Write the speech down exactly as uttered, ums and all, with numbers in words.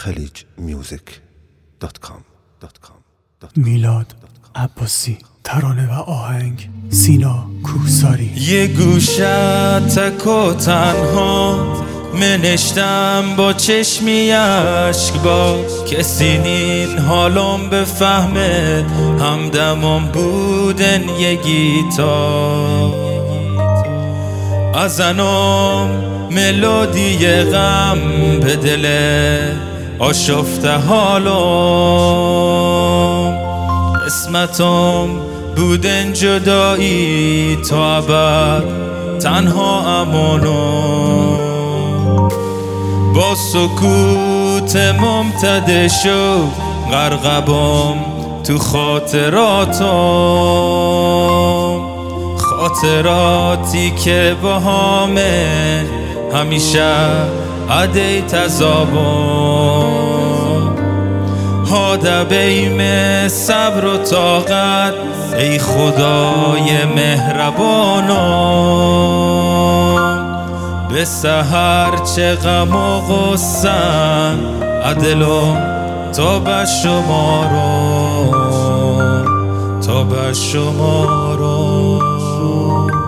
خلیج میوزیک دات کام. میلاد عباسی، ترانه و آهنگ سینا کوهساری. یه گوشه تک و تنها منشتم با چشمی اشک، با کسی نین حالم بفهمه، همدمم بودن یه گیتار، ازنم ملودی غم به دل آشفته حالم، قسمتم بودن جدایی تا ابد تنها امانم، با سکوت ممتد شد غرقبم تو خاطراتم، خاطراتی که با همه همیشه عده تذابم، هاده بیم صبر و طاقت ای خدای مهربانم، به سحر چه غم و غصه‌ام عدلم تا به شمارم، تا به شمارم.